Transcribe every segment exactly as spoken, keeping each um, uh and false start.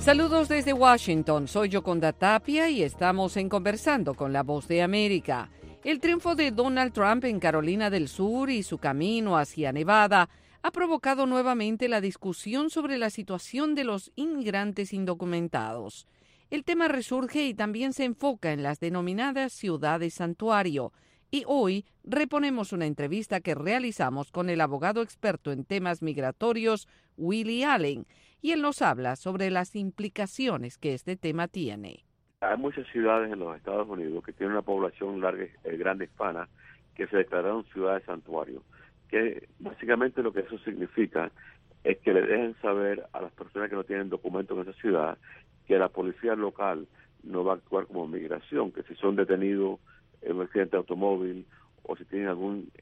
Saludos desde Washington, soy Yoconda Tapia y estamos en Conversando con la Voz de América. El triunfo de Donald Trump en Carolina del Sur y su camino hacia Nevada ha provocado nuevamente la discusión sobre la situación de los inmigrantes indocumentados. El tema resurge y también se enfoca en las denominadas ciudades santuario. Y hoy reponemos una entrevista que realizamos con el abogado experto en temas migratorios, Willie Allen, y él nos habla sobre las implicaciones que este tema tiene. Hay muchas ciudades en los Estados Unidos que tienen una población larga, eh, grande hispana que se declararon ciudades santuario, que básicamente lo que eso significa es que le dejen saber a las personas que no tienen documentos en esa ciudad que la policía local no va a actuar como migración, que si son detenidos en un accidente de automóvil o si tienen algún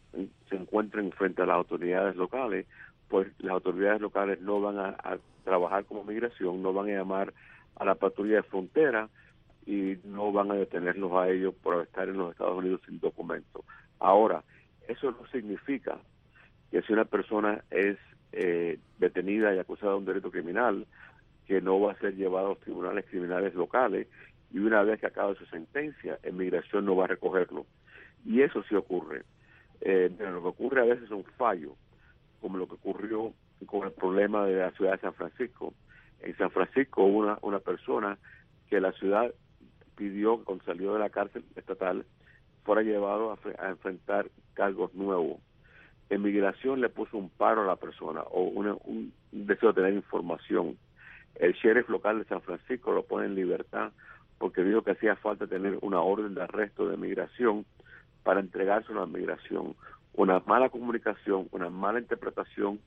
se encuentren frente a las autoridades locales, pues las autoridades locales no van a, a trabajar como migración, no van a llamar a la patrulla de frontera y no van a detenerlos a ellos por estar en los Estados Unidos sin documento. Ahora, eso no significa que si una persona es eh, detenida y acusada de un delito criminal, que no va a ser llevada a los tribunales criminales locales y una vez que acabe su sentencia, inmigración no va a recogerlo. Y eso sí ocurre. Eh, pero lo que ocurre a veces es un fallo, como lo que ocurrió con el problema de la ciudad de San Francisco. En San Francisco hubo una, una persona que la ciudad pidió que cuando salió de la cárcel estatal fuera llevado a, a enfrentar cargos nuevos. En migración le puso un paro a la persona o una, un deseo de tener información. El sheriff local de San Francisco lo pone en libertad porque dijo que hacía falta tener una orden de arresto de migración para entregárselo a la migración. Una mala comunicación, una mala interpretación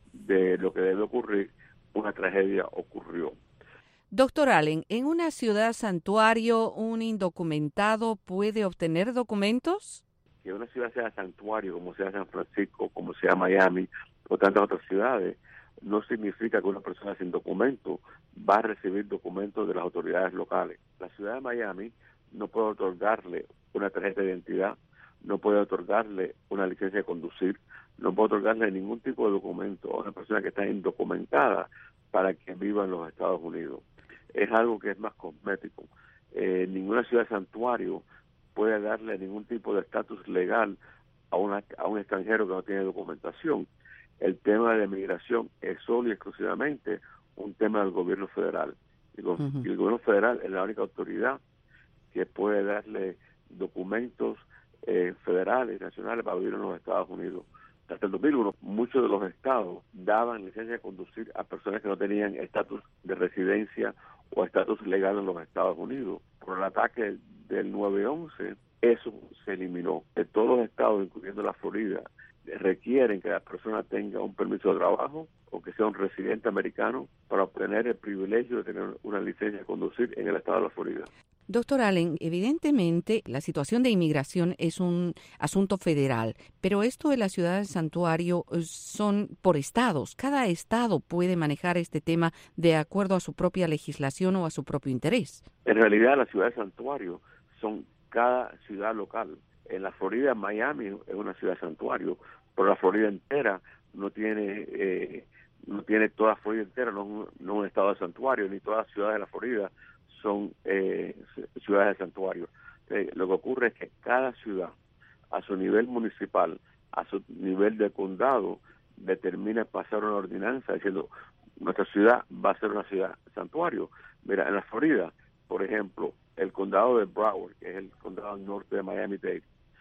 de lo que debe ocurrir, una tragedia ocurrió. Doctor Allen, ¿en una ciudad santuario un indocumentado puede obtener documentos? Que una ciudad sea santuario, como sea San Francisco, como sea Miami, o tantas otras ciudades, no significa que una persona sin documento va a recibir documentos de las autoridades locales. La ciudad de Miami no puede otorgarle una tarjeta de identidad, no puede otorgarle una licencia de conducir, no puede otorgarle ningún tipo de documento a una persona que está indocumentada para que viva en los Estados Unidos. Es algo que es más cosmético. Eh, ninguna ciudad santuario puede darle ningún tipo de estatus legal a, una, a un extranjero que no tiene documentación. El tema de migración es solo y exclusivamente un tema del gobierno federal. Y, uh-huh. y el gobierno federal es la única autoridad que puede darle documentos eh, federales, nacionales para vivir en los Estados Unidos. Hasta el dos mil uno, muchos de los estados daban licencia de conducir a personas que no tenían estatus de residencia o estatus legal en los Estados Unidos. Por el ataque del nueve once, eso se eliminó. De todos los estados, incluyendo la Florida, requieren que la persona tenga un permiso de trabajo o que sea un residente americano para obtener el privilegio de tener una licencia de conducir en el estado de la Florida. Doctor Allen, evidentemente la situación de inmigración es un asunto federal, pero esto de la ciudad del santuario son por estados. Cada estado puede manejar este tema de acuerdo a su propia legislación o a su propio interés. En realidad, las ciudades santuario son cada ciudad local. En la Florida, Miami es una ciudad santuario, pero la Florida entera no tiene eh, no tiene toda la Florida entera, no, no un estado de santuario, ni todas las ciudades de la Florida son eh, ciudades de santuario. Eh, lo que ocurre es que cada ciudad, a su nivel municipal, a su nivel de condado, determina pasar una ordenanza diciendo nuestra ciudad va a ser una ciudad santuario. Mira, en la Florida, por ejemplo, el condado de Broward, que es el condado al norte de Miami-Dade,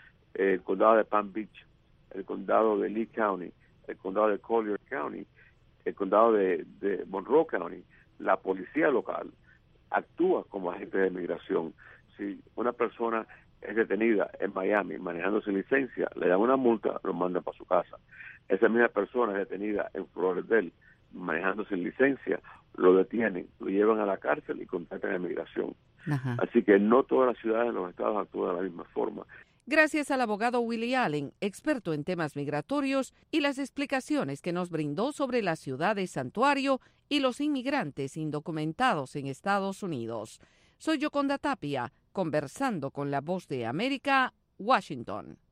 el condado de Palm Beach, el condado de Lee County, el condado de Collier County, el condado de, de Monroe County, la policía local actúa como agente de migración. Si una persona es detenida en Miami manejando sin licencia, le dan una multa, lo mandan para su casa. Esa misma persona es detenida en Fort Lauderdale manejando sin licencia, lo detienen, lo llevan a la cárcel y contactan a migración. Ajá. Así que no todas las ciudades de los estados actúan de la misma forma. Gracias al abogado Willie Allen, experto en temas migratorios, y las explicaciones que nos brindó sobre las ciudades santuario y los inmigrantes indocumentados en Estados Unidos. Soy Yoconda Tapia, conversando con la Voz de América, Washington.